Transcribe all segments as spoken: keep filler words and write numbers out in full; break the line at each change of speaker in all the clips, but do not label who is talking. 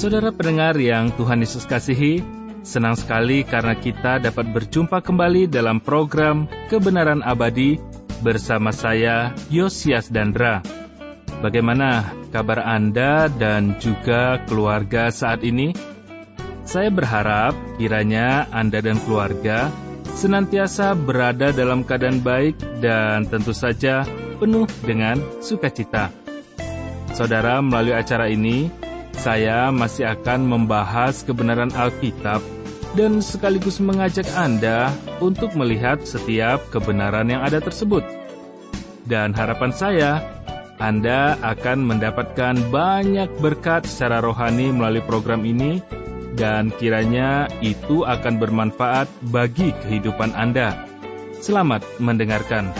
Saudara pendengar yang Tuhan Yesus kasihi, senang sekali karena kita dapat berjumpa kembali dalam program Kebenaran Abadi bersama saya, Yosias Dandra. Bagaimana kabar Anda dan juga keluarga saat ini? Saya berharap kiranya Anda dan keluarga senantiasa berada dalam keadaan baik dan tentu saja penuh dengan sukacita. Saudara, melalui acara ini, saya masih akan membahas kebenaran Alkitab dan sekaligus mengajak Anda untuk melihat setiap kebenaran yang ada tersebut. Dan harapan saya, Anda akan mendapatkan banyak berkat secara rohani melalui program ini, dan kiranya itu akan bermanfaat bagi kehidupan Anda. Selamat mendengarkan.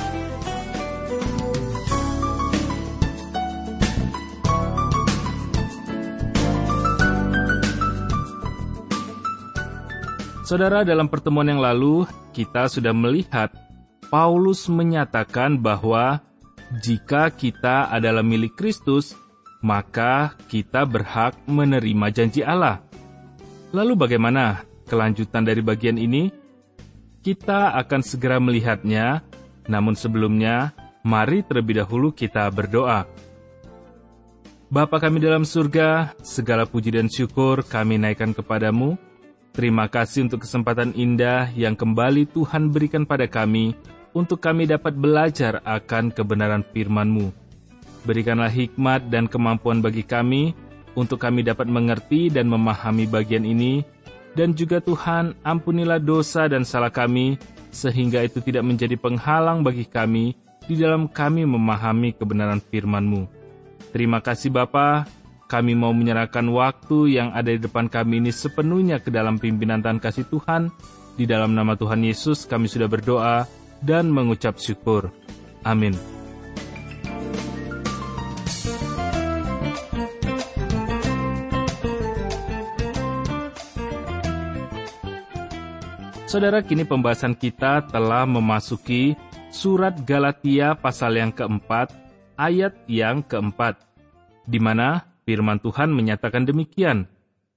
Saudara, dalam pertemuan yang lalu, kita sudah melihat Paulus menyatakan bahwa jika kita adalah milik Kristus, maka kita berhak menerima janji Allah. Lalu bagaimana kelanjutan dari bagian ini? Kita akan segera melihatnya, namun sebelumnya, mari terlebih dahulu kita berdoa. Bapa kami dalam surga, segala puji dan syukur kami naikkan kepadamu. Terima kasih untuk kesempatan indah yang kembali Tuhan berikan pada kami, untuk kami dapat belajar akan kebenaran firman-Mu. Berikanlah hikmat dan kemampuan bagi kami, untuk kami dapat mengerti dan memahami bagian ini, dan juga Tuhan, ampunilah dosa dan salah kami, sehingga itu tidak menjadi penghalang bagi kami, di dalam kami memahami kebenaran firman-Mu. Terima kasih Bapa. Kami mau menyerahkan waktu yang ada di depan kami ini sepenuhnya ke dalam pimpinan Tuhan kasih Tuhan. Di dalam nama Tuhan Yesus kami sudah berdoa dan mengucap syukur. Amin. Saudara, kini pembahasan kita telah memasuki surat Galatia pasal yang keempat, ayat yang keempat, di mana firman Tuhan menyatakan demikian.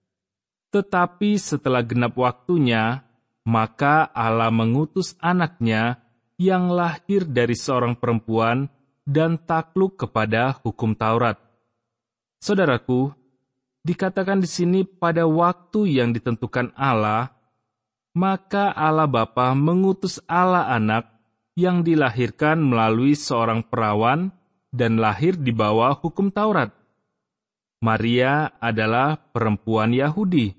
Tetapi setelah genap waktunya, maka Allah mengutus anaknya yang lahir dari seorang perempuan dan takluk kepada hukum Taurat. Saudaraku, dikatakan di sini pada waktu yang ditentukan Allah, maka Allah Bapa mengutus Allah Anak yang dilahirkan melalui seorang perawan dan lahir di bawah hukum Taurat. Maria adalah perempuan Yahudi.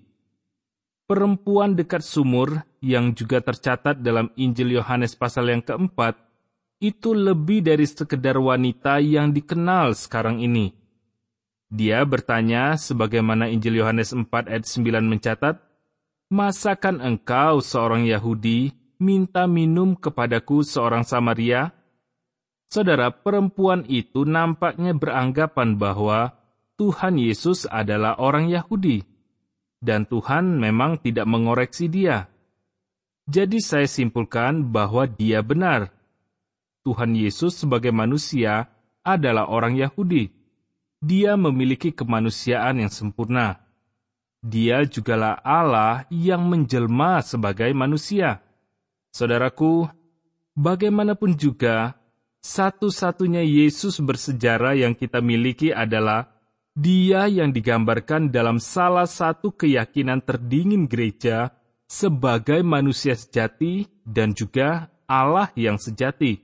Perempuan dekat sumur yang juga tercatat dalam Injil Yohanes pasal yang keempat, itu lebih dari sekedar wanita yang dikenal sekarang ini. Dia bertanya sebagaimana Injil Yohanes empat ayat sembilan mencatat, "Masakan engkau seorang Yahudi minta minum kepadaku seorang Samaria?" Saudara, perempuan itu nampaknya beranggapan bahwa Tuhan Yesus adalah orang Yahudi, dan Tuhan memang tidak mengoreksi dia. Jadi saya simpulkan bahwa dia benar. Tuhan Yesus sebagai manusia adalah orang Yahudi. Dia memiliki kemanusiaan yang sempurna. Dia jugalah Allah yang menjelma sebagai manusia. Saudaraku, bagaimanapun juga, satu-satunya Yesus bersejarah yang kita miliki adalah Dia yang digambarkan dalam salah satu keyakinan terdingin gereja sebagai manusia sejati dan juga Allah yang sejati.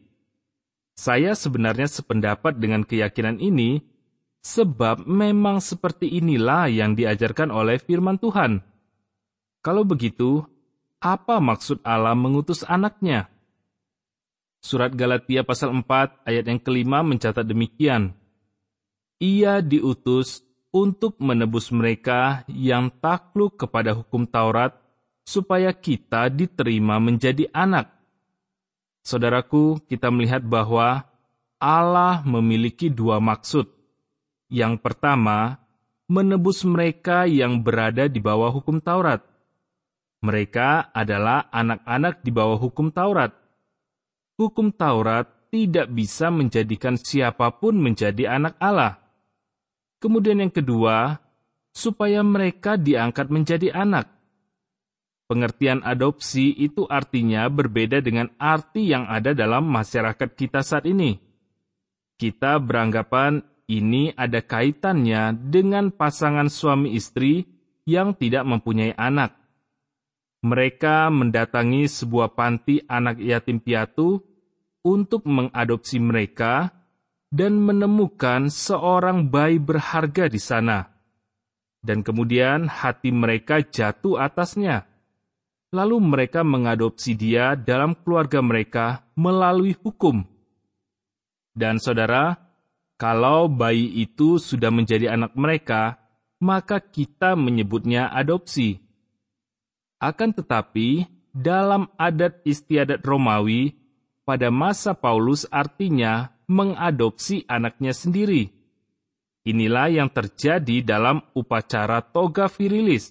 Saya sebenarnya sependapat dengan keyakinan ini, sebab memang seperti inilah yang diajarkan oleh firman Tuhan. Kalau begitu, apa maksud Allah mengutus anaknya? Surat Galatia pasal empat ayat yang kelima mencatat demikian. Ia diutus untuk menebus mereka yang takluk kepada hukum Taurat, supaya kita diterima menjadi anak. Saudaraku, kita melihat bahwa Allah memiliki dua maksud. Yang pertama, menebus mereka yang berada di bawah hukum Taurat. Mereka adalah anak-anak di bawah hukum Taurat. Hukum Taurat tidak bisa menjadikan siapapun menjadi anak Allah. Kemudian yang kedua, supaya mereka diangkat menjadi anak. Pengertian adopsi itu artinya berbeda dengan arti yang ada dalam masyarakat kita saat ini. Kita beranggapan ini ada kaitannya dengan pasangan suami istri yang tidak mempunyai anak. Mereka mendatangi sebuah panti anak yatim piatu untuk mengadopsi mereka dan menemukan seorang bayi berharga di sana. Dan kemudian hati mereka jatuh atasnya. Lalu mereka mengadopsi dia dalam keluarga mereka melalui hukum. Dan saudara, kalau bayi itu sudah menjadi anak mereka, maka kita menyebutnya adopsi. Akan tetapi, dalam adat istiadat Romawi, pada masa Paulus artinya mengadopsi anaknya sendiri. Inilah yang terjadi dalam upacara toga virilis.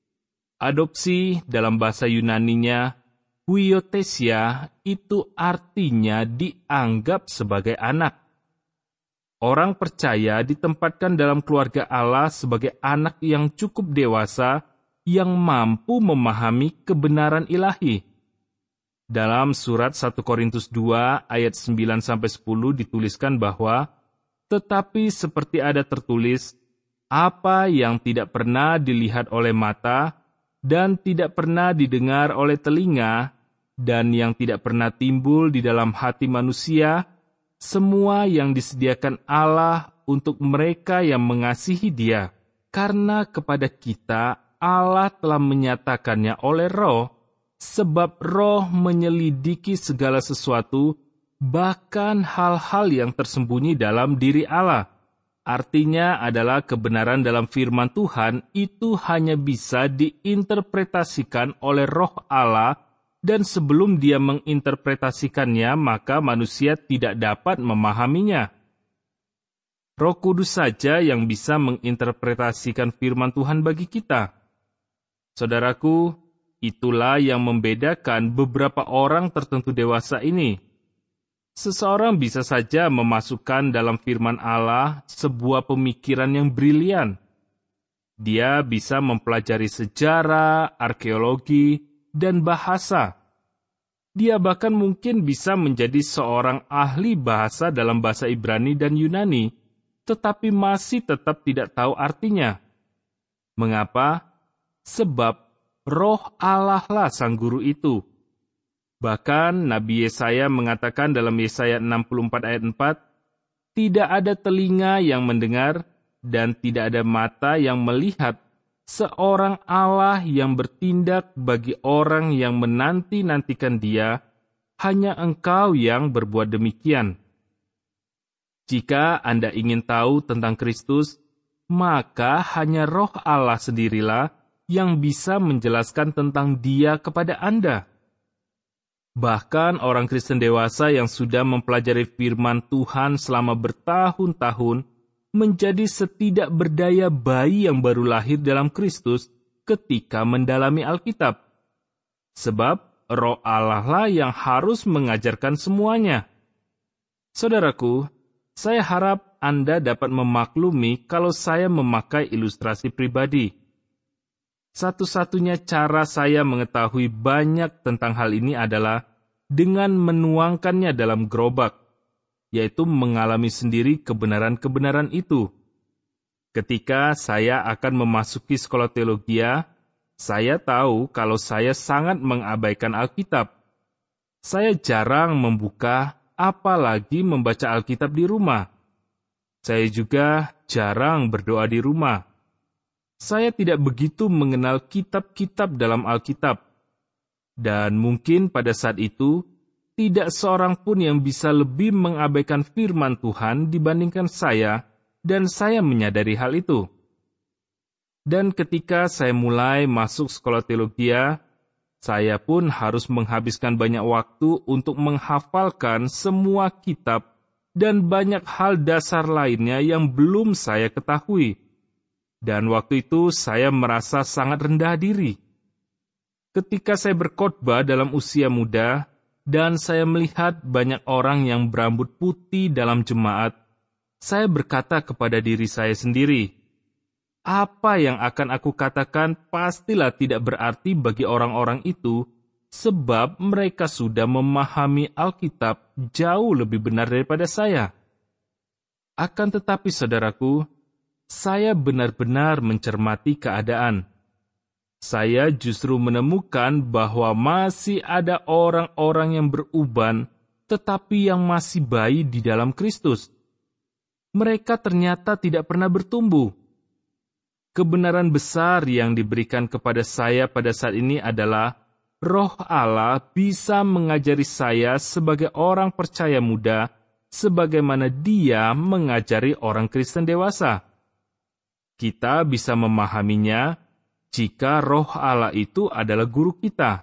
Adopsi dalam bahasa Yunaninya, huiothesia, itu artinya dianggap sebagai anak. Orang percaya ditempatkan dalam keluarga Allah sebagai anak yang cukup dewasa, yang mampu memahami kebenaran ilahi. Dalam surat satu Korintus dua ayat sembilan sampai sepuluh dituliskan bahwa, tetapi seperti ada tertulis, apa yang tidak pernah dilihat oleh mata, dan tidak pernah didengar oleh telinga, dan yang tidak pernah timbul di dalam hati manusia, semua yang disediakan Allah untuk mereka yang mengasihi Dia. Karena kepada kita Allah telah menyatakannya oleh Roh, sebab Roh menyelidiki segala sesuatu, bahkan hal-hal yang tersembunyi dalam diri Allah. Artinya adalah kebenaran dalam firman Tuhan itu hanya bisa diinterpretasikan oleh Roh Allah, dan sebelum Dia menginterpretasikannya, maka manusia tidak dapat memahaminya. Roh Kudus saja yang bisa menginterpretasikan firman Tuhan bagi kita. Saudaraku, itulah yang membedakan beberapa orang tertentu dewasa ini. Seseorang bisa saja memasukkan dalam firman Allah sebuah pemikiran yang brilian. Dia bisa mempelajari sejarah, arkeologi, dan bahasa. Dia bahkan mungkin bisa menjadi seorang ahli bahasa dalam bahasa Ibrani dan Yunani, tetapi masih tetap tidak tahu artinya. Mengapa? Sebab Roh Allah lah sang guru itu. Bahkan Nabi Yesaya mengatakan dalam Yesaya enam puluh empat ayat empat, tidak ada telinga yang mendengar dan tidak ada mata yang melihat seorang Allah yang bertindak bagi orang yang menanti-nantikan Dia, hanya Engkau yang berbuat demikian. Jika Anda ingin tahu tentang Kristus, maka hanya Roh Allah sendirilah yang bisa menjelaskan tentang Dia kepada Anda. Bahkan orang Kristen dewasa yang sudah mempelajari firman Tuhan selama bertahun-tahun menjadi setidak berdaya bayi yang baru lahir dalam Kristus ketika mendalami Alkitab. Sebab Roh Allah lah yang harus mengajarkan semuanya. Saudaraku, saya harap Anda dapat memaklumi kalau saya memakai ilustrasi pribadi. Satu-satunya cara saya mengetahui banyak tentang hal ini adalah dengan menuangkannya dalam gerobak, yaitu mengalami sendiri kebenaran-kebenaran itu. Ketika saya akan memasuki sekolah teologi, saya tahu kalau saya sangat mengabaikan Alkitab. Saya jarang membuka, apalagi membaca Alkitab di rumah. Saya juga jarang berdoa di rumah. Saya tidak begitu mengenal kitab-kitab dalam Alkitab. Dan mungkin pada saat itu, tidak seorang pun yang bisa lebih mengabaikan firman Tuhan dibandingkan saya, dan saya menyadari hal itu. Dan ketika saya mulai masuk sekolah teologi, saya pun harus menghabiskan banyak waktu untuk menghafalkan semua kitab dan banyak hal dasar lainnya yang belum saya ketahui. Dan waktu itu saya merasa sangat rendah diri. Ketika saya berkhotbah dalam usia muda, dan saya melihat banyak orang yang berambut putih dalam jemaat, saya berkata kepada diri saya sendiri, apa yang akan aku katakan pastilah tidak berarti bagi orang-orang itu, sebab mereka sudah memahami Alkitab jauh lebih benar daripada saya. Akan tetapi, saudaraku, saya benar-benar mencermati keadaan. Saya justru menemukan bahwa masih ada orang-orang yang beruban, tetapi yang masih bayi di dalam Kristus. Mereka ternyata tidak pernah bertumbuh. Kebenaran besar yang diberikan kepada saya pada saat ini adalah Roh Allah bisa mengajari saya sebagai orang percaya muda, sebagaimana Dia mengajari orang Kristen dewasa. Kita bisa memahaminya jika Roh Allah itu adalah guru kita.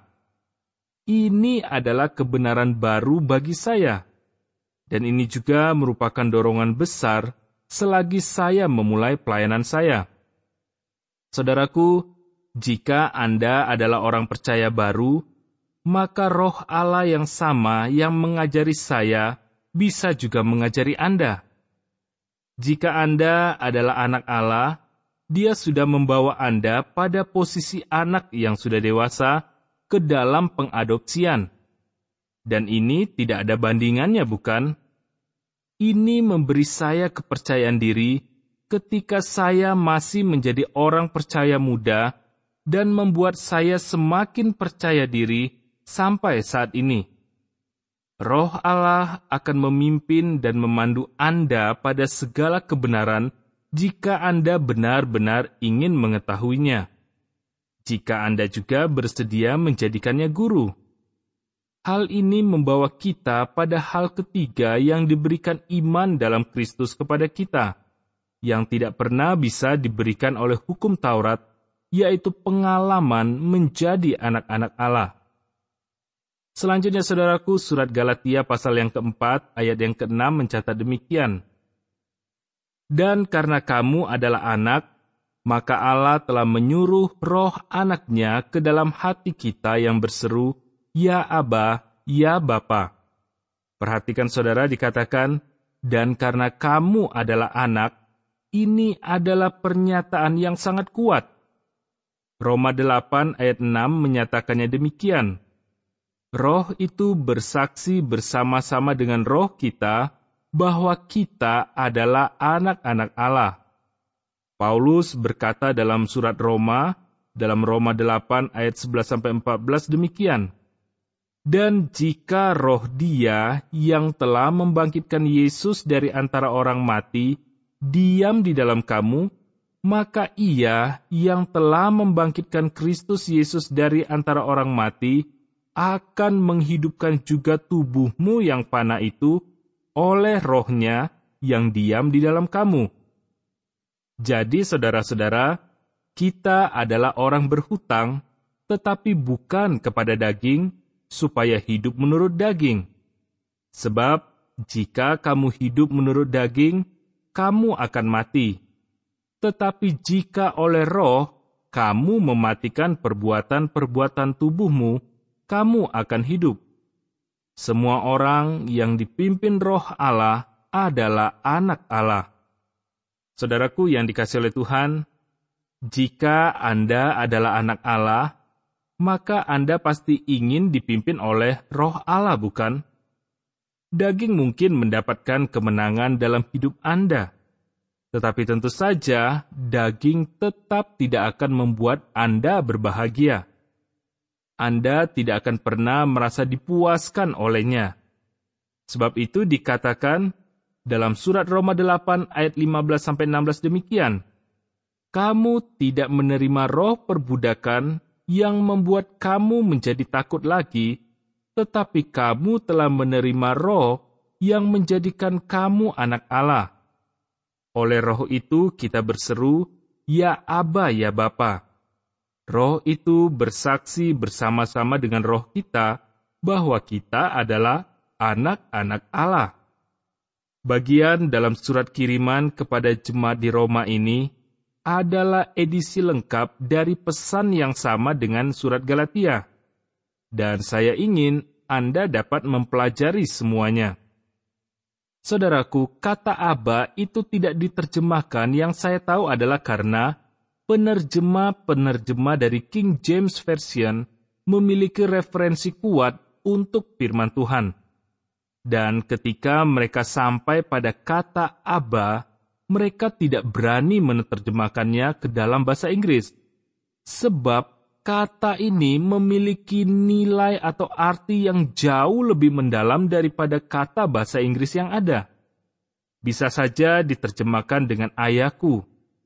Ini adalah kebenaran baru bagi saya, dan ini juga merupakan dorongan besar selagi saya memulai pelayanan saya. Saudaraku, jika Anda adalah orang percaya baru, maka Roh Allah yang sama yang mengajari saya bisa juga mengajari Anda. Jika Anda adalah anak Allah, Dia sudah membawa Anda pada posisi anak yang sudah dewasa ke dalam pengadopsian. Dan ini tidak ada bandingannya, bukan? Ini memberi saya kepercayaan diri ketika saya masih menjadi orang percaya muda dan membuat saya semakin percaya diri sampai saat ini. Roh Allah akan memimpin dan memandu Anda pada segala kebenaran jika Anda benar-benar ingin mengetahuinya. Jika Anda juga bersedia menjadikannya guru. Hal ini membawa kita pada hal ketiga yang diberikan iman dalam Kristus kepada kita, yang tidak pernah bisa diberikan oleh hukum Taurat, yaitu pengalaman menjadi anak-anak Allah. Selanjutnya, saudaraku, surat Galatia pasal yang keempat, ayat yang keenam mencatat demikian. Dan karena kamu adalah anak, maka Allah telah menyuruh roh anaknya ke dalam hati kita yang berseru, Ya Aba, Ya Bapa. Perhatikan saudara, dikatakan, dan karena kamu adalah anak, ini adalah pernyataan yang sangat kuat. Roma delapan ayat enam menyatakannya demikian. Roh itu bersaksi bersama-sama dengan roh kita bahwa kita adalah anak-anak Allah. Paulus berkata dalam surat Roma, dalam Roma delapan ayat sebelas sampai empat belas demikian. Dan jika roh Dia yang telah membangkitkan Yesus dari antara orang mati diam di dalam kamu, maka Ia yang telah membangkitkan Kristus Yesus dari antara orang mati akan menghidupkan juga tubuhmu yang fana itu oleh Roh-Nya yang diam di dalam kamu. Jadi, saudara-saudara, kita adalah orang berhutang, tetapi bukan kepada daging, supaya hidup menurut daging. Sebab, jika kamu hidup menurut daging, kamu akan mati. Tetapi jika oleh roh, kamu mematikan perbuatan-perbuatan tubuhmu, kamu akan hidup. Semua orang yang dipimpin roh Allah adalah anak Allah. Saudaraku yang dikasihi oleh Tuhan, jika Anda adalah anak Allah, maka Anda pasti ingin dipimpin oleh roh Allah, bukan? Daging mungkin mendapatkan kemenangan dalam hidup Anda. Tetapi tentu saja, daging tetap tidak akan membuat Anda berbahagia. Anda tidak akan pernah merasa dipuaskan olehnya. Sebab itu dikatakan dalam surat Roma delapan ayat lima belas sampai enam belas demikian. Kamu tidak menerima roh perbudakan yang membuat kamu menjadi takut lagi, tetapi kamu telah menerima roh yang menjadikan kamu anak Allah. Oleh roh itu kita berseru, Ya Aba, Ya Bapa. Roh itu bersaksi bersama-sama dengan roh kita bahwa kita adalah anak-anak Allah. Bagian dalam surat kiriman kepada jemaat di Roma ini adalah edisi lengkap dari pesan yang sama dengan surat Galatia. Dan saya ingin Anda dapat mempelajari semuanya. Saudaraku, kata Aba itu tidak diterjemahkan yang saya tahu adalah karena penerjemah-penerjemah dari King James Version memiliki referensi kuat untuk firman Tuhan. Dan ketika mereka sampai pada kata Aba, mereka tidak berani menerjemahkannya ke dalam bahasa Inggris. Sebab kata ini memiliki nilai atau arti yang jauh lebih mendalam daripada kata bahasa Inggris yang ada. Bisa saja diterjemahkan dengan ayahku.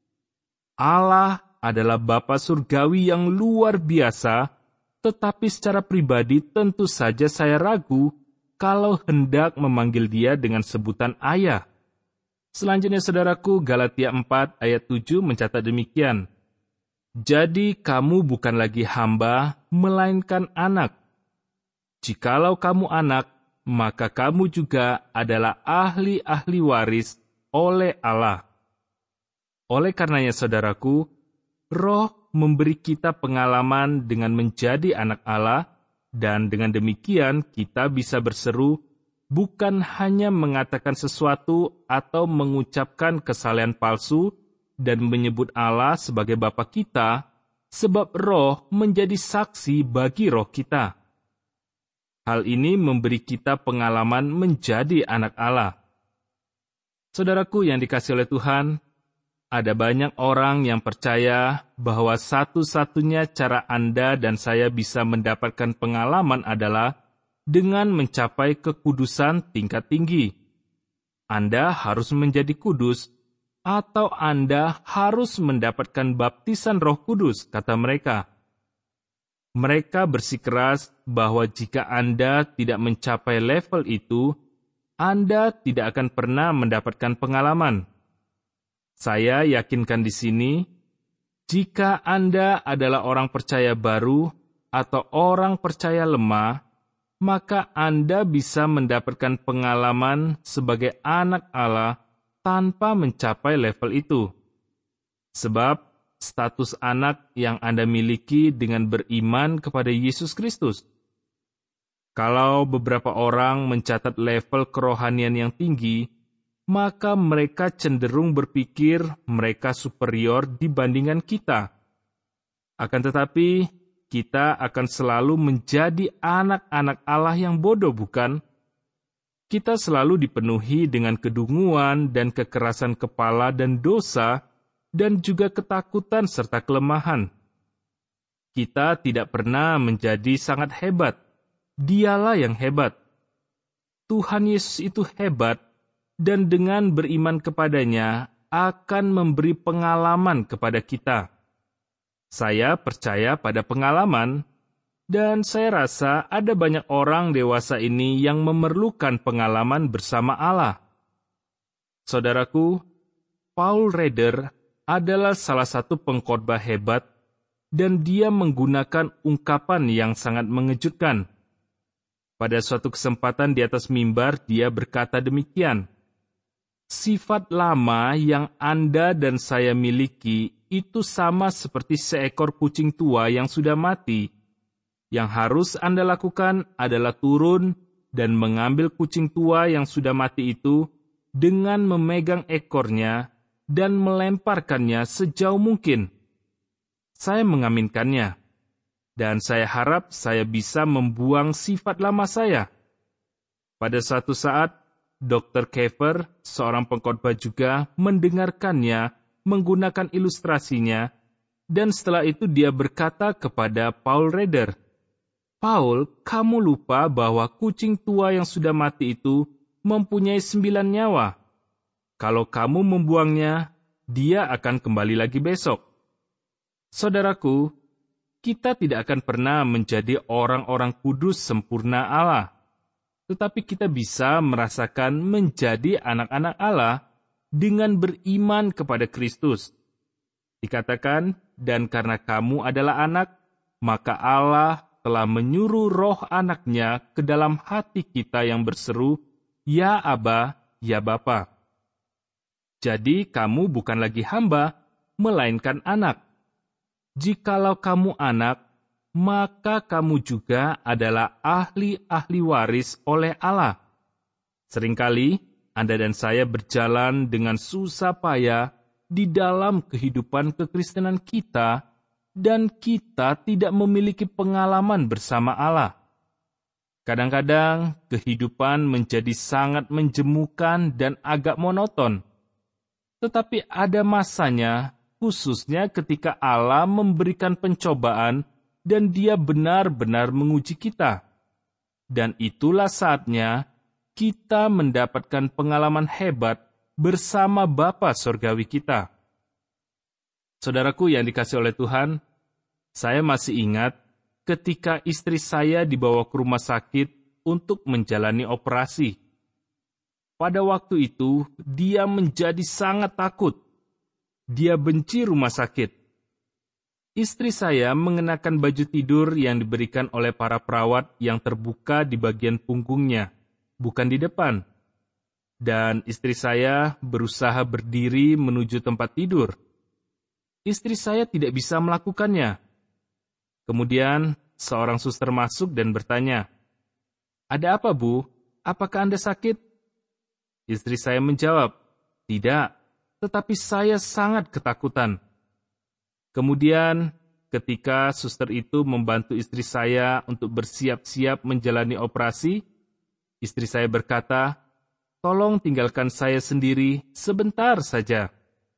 Allah adalah Bapa surgawi yang luar biasa, tetapi secara pribadi tentu saja saya ragu kalau hendak memanggil dia dengan sebutan ayah. Selanjutnya saudaraku, Galatia empat ayat tujuh mencatat demikian. Jadi kamu bukan lagi hamba, melainkan anak. Jikalau kamu anak, maka kamu juga adalah ahli-ahli waris oleh Allah. Oleh karenanya saudaraku, Roh memberi kita pengalaman dengan menjadi anak Allah, dan dengan demikian kita bisa berseru, bukan hanya mengatakan sesuatu atau mengucapkan kesalehan palsu dan menyebut Allah sebagai Bapa kita, sebab Roh menjadi saksi bagi roh kita. Hal ini memberi kita pengalaman menjadi anak Allah. Saudaraku yang dikasihi oleh Tuhan, ada banyak orang yang percaya bahwa satu-satunya cara Anda dan saya bisa mendapatkan pengalaman adalah dengan mencapai kekudusan tingkat tinggi. Anda harus menjadi kudus, atau Anda harus mendapatkan baptisan Roh Kudus, kata mereka. Mereka bersikeras bahwa jika Anda tidak mencapai level itu, Anda tidak akan pernah mendapatkan pengalaman. Saya yakinkan di sini, jika Anda adalah orang percaya baru atau orang percaya lemah, maka Anda bisa mendapatkan pengalaman sebagai anak Allah tanpa mencapai level itu. Sebab status anak yang Anda miliki dengan beriman kepada Yesus Kristus. Kalau beberapa orang mencatat level kerohanian yang tinggi, maka mereka cenderung berpikir mereka superior dibandingkan kita. Akan tetapi, kita akan selalu menjadi anak-anak Allah yang bodoh, bukan? Kita selalu dipenuhi dengan kedunguan dan kekerasan kepala dan dosa, dan juga ketakutan serta kelemahan. Kita tidak pernah menjadi sangat hebat. Dialah yang hebat. Tuhan Yesus itu hebat, dan dengan beriman kepadanya akan memberi pengalaman kepada kita. Saya percaya pada pengalaman, dan saya rasa ada banyak orang dewasa ini yang memerlukan pengalaman bersama Allah. Saudaraku, Paul Rader adalah salah satu pengkhotbah hebat, dan dia menggunakan ungkapan yang sangat mengejutkan. Pada suatu kesempatan di atas mimbar, dia berkata demikian, "Sifat lama yang Anda dan saya miliki itu sama seperti seekor kucing tua yang sudah mati. Yang harus Anda lakukan adalah turun dan mengambil kucing tua yang sudah mati itu dengan memegang ekornya dan melemparkannya sejauh mungkin." Saya mengaminkannya, dan saya harap saya bisa membuang sifat lama saya. Pada suatu saat, dokter Kefer, seorang pengkhotbah juga, mendengarkannya menggunakan ilustrasinya, dan setelah itu dia berkata kepada Paul Rader, "Paul, kamu lupa bahwa kucing tua yang sudah mati itu mempunyai sembilan nyawa. Kalau kamu membuangnya, dia akan kembali lagi besok." Saudaraku, kita tidak akan pernah menjadi orang-orang kudus sempurna Allah, tetapi kita bisa merasakan menjadi anak-anak Allah dengan beriman kepada Kristus. Dikatakan, "Dan karena kamu adalah anak, maka Allah telah menyuruh roh anaknya ke dalam hati kita yang berseru, 'Ya Aba, ya Bapa.' Jadi kamu bukan lagi hamba, melainkan anak. Jikalau kamu anak, maka kamu juga adalah ahli-ahli waris oleh Allah." Seringkali Anda dan saya berjalan dengan susah payah di dalam kehidupan kekristenan kita, dan kita tidak memiliki pengalaman bersama Allah. Kadang-kadang kehidupan menjadi sangat menjemukan dan agak monoton. Tetapi ada masanya, khususnya ketika Allah memberikan pencobaan dan Dia benar-benar menguji kita. Dan itulah saatnya kita mendapatkan pengalaman hebat bersama Bapa Surgawi kita. Saudaraku yang dikasihi oleh Tuhan, saya masih ingat ketika istri saya dibawa ke rumah sakit untuk menjalani operasi. Pada waktu itu, dia menjadi sangat takut. Dia benci rumah sakit. Istri saya mengenakan baju tidur yang diberikan oleh para perawat yang terbuka di bagian punggungnya, bukan di depan. Dan istri saya berusaha berdiri menuju tempat tidur. Istri saya tidak bisa melakukannya. Kemudian, seorang suster masuk dan bertanya, "Ada apa, Bu? Apakah Anda sakit?" Istri saya menjawab, "Tidak, tetapi saya sangat ketakutan." Kemudian, ketika suster itu membantu istri saya untuk bersiap-siap menjalani operasi, istri saya berkata, "Tolong tinggalkan saya sendiri sebentar saja."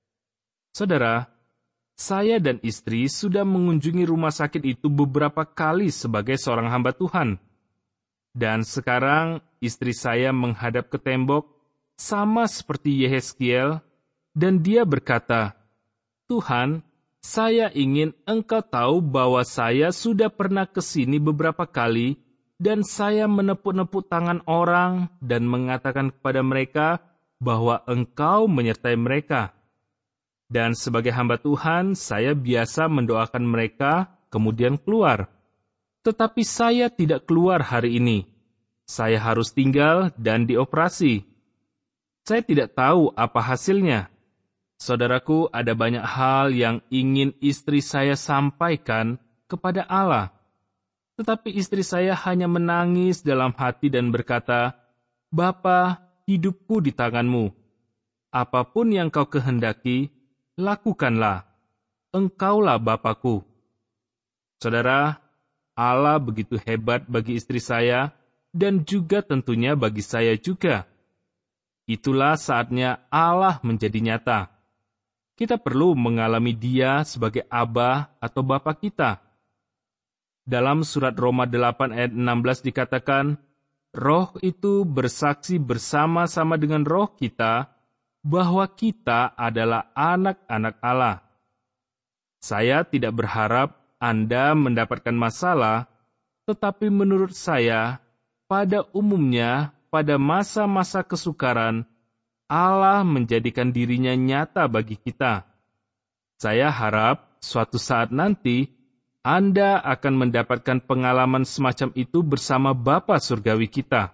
Saudara, saya dan istri sudah mengunjungi rumah sakit itu beberapa kali sebagai seorang hamba Tuhan. Dan sekarang istri saya menghadap ke tembok sama seperti Yehezkiel, dan dia berkata, "Tuhan, saya ingin Engkau tahu bahwa saya sudah pernah ke sini beberapa kali, dan saya menepuk-nepuk tangan orang dan mengatakan kepada mereka bahwa Engkau menyertai mereka. Dan sebagai hamba Tuhan, saya biasa mendoakan mereka, kemudian keluar. Tetapi saya tidak keluar hari ini. Saya harus tinggal dan dioperasi. Saya tidak tahu apa hasilnya." Saudaraku, ada banyak hal yang ingin istri saya sampaikan kepada Allah. Tetapi istri saya hanya menangis dalam hati dan berkata, "Bapa, hidupku di tanganmu. Apapun yang kau kehendaki, lakukanlah. Engkaulah Bapakku." Saudara, Allah begitu hebat bagi istri saya dan juga tentunya bagi saya juga. Itulah saatnya Allah menjadi nyata. Kita perlu mengalami Dia sebagai Aba atau Bapa kita. Dalam surat Roma delapan ayat enam belas dikatakan, "Roh itu bersaksi bersama-sama dengan roh kita bahwa kita adalah anak-anak Allah." Saya tidak berharap Anda mendapatkan masalah, tetapi menurut saya, pada umumnya, pada masa-masa kesukaran, Allah menjadikan dirinya nyata bagi kita. Saya harap suatu saat nanti, Anda akan mendapatkan pengalaman semacam itu bersama Bapa Surgawi kita.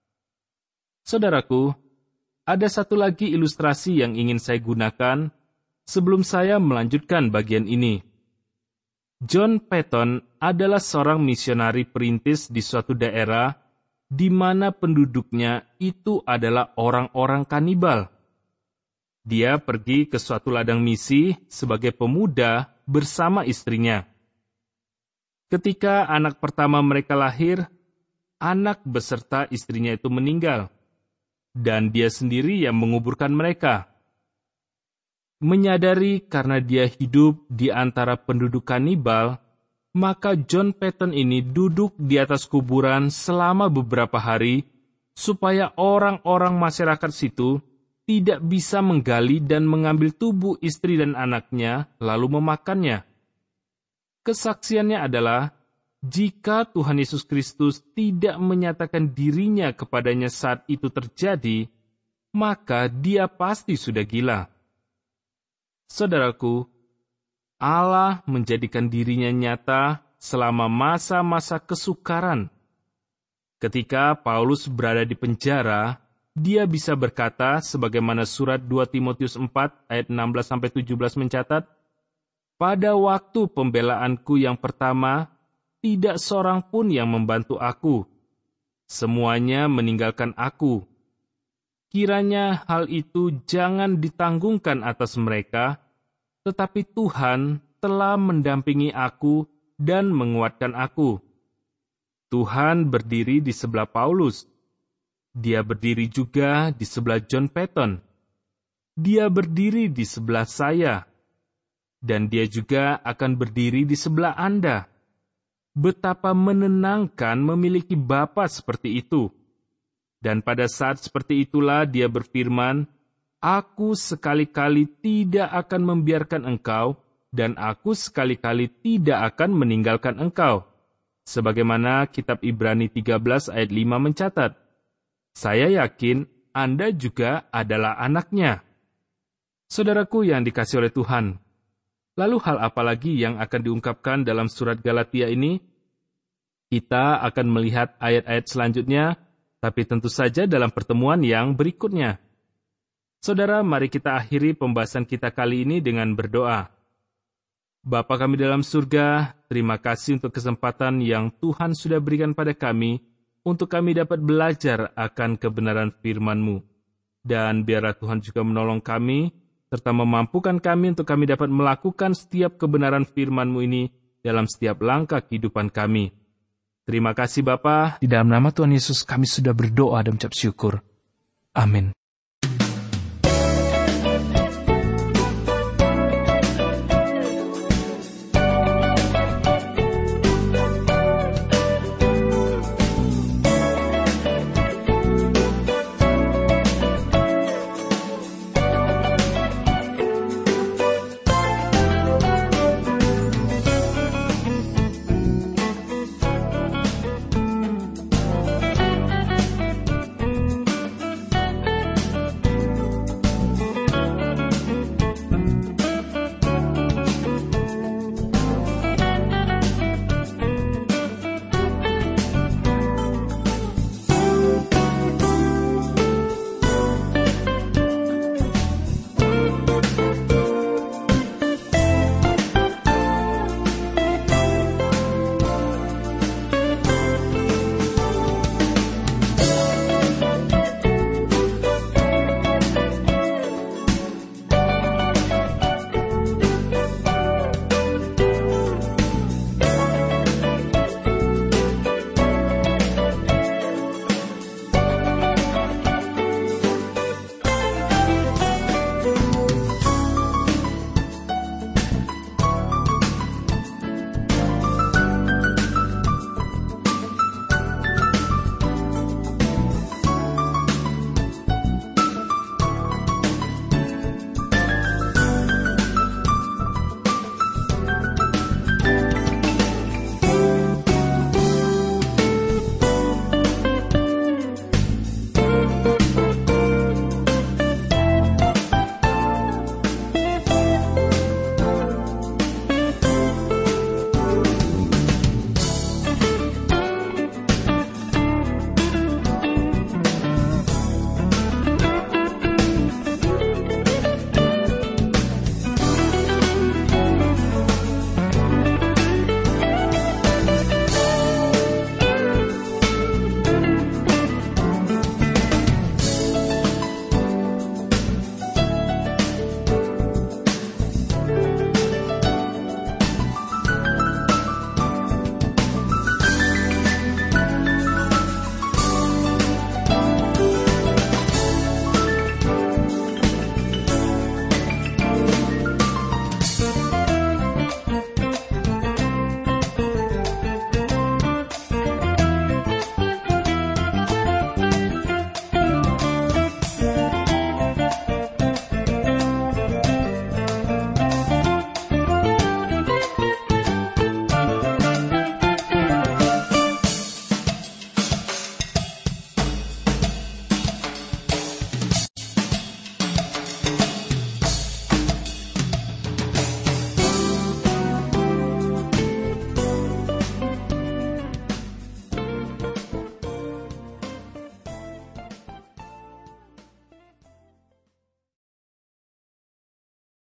Saudaraku, ada satu lagi ilustrasi yang ingin saya gunakan sebelum saya melanjutkan bagian ini. John Paton adalah seorang misionari perintis di suatu daerah di mana penduduknya itu adalah orang-orang kanibal. Dia pergi ke suatu ladang misi sebagai pemuda bersama istrinya. Ketika anak pertama mereka lahir, anak beserta istrinya itu meninggal, dan dia sendiri yang menguburkan mereka. Menyadari karena dia hidup di antara penduduk kanibal, maka John Paton ini duduk di atas kuburan selama beberapa hari, supaya orang-orang masyarakat situ tidak bisa menggali dan mengambil tubuh istri dan anaknya, lalu memakannya. Kesaksiannya adalah, jika Tuhan Yesus Kristus tidak menyatakan dirinya kepadanya saat itu terjadi, maka dia pasti sudah gila. Saudaraku, Allah menjadikan dirinya nyata selama masa-masa kesukaran. Ketika Paulus berada di penjara, dia bisa berkata, sebagaimana surat dua Timotius empat ayat enam belas sampai tujuh belas mencatat, "Pada waktu pembelaanku yang pertama, tidak seorang pun yang membantu aku. Semuanya meninggalkan aku. kiranya hal itu jangan ditanggungkan atas mereka, tetapi Tuhan telah mendampingi aku dan menguatkan aku. Tuhan berdiri di sebelah Paulus. Dia berdiri juga di sebelah John Paton. Dia berdiri di sebelah saya. Dan dia juga akan berdiri di sebelah Anda. Betapa menenangkan memiliki Bapa seperti itu. Dan pada saat seperti itulah dia berfirman, "Aku sekali-kali tidak akan membiarkan engkau, dan aku sekali-kali tidak akan meninggalkan engkau." Sebagaimana kitab Ibrani tiga belas ayat lima mencatat, "Saya yakin Anda juga adalah anaknya." Saudaraku yang dikasihi oleh Tuhan, lalu hal apa lagi yang akan diungkapkan dalam surat Galatia ini? Kita akan melihat ayat-ayat selanjutnya, tapi tentu saja dalam pertemuan yang berikutnya. Saudara, mari kita akhiri pembahasan kita kali ini dengan berdoa. Bapa kami dalam surga, terima kasih untuk kesempatan yang Tuhan sudah berikan pada kami, untuk kami dapat belajar akan kebenaran firman-Mu. Dan biarlah Tuhan juga menolong kami, serta memampukan kami untuk kami dapat melakukan setiap kebenaran firman-Mu ini dalam setiap langkah kehidupan kami. Terima kasih Bapa, di dalam nama Tuhan Yesus kami sudah berdoa dan mengucap syukur. Amin.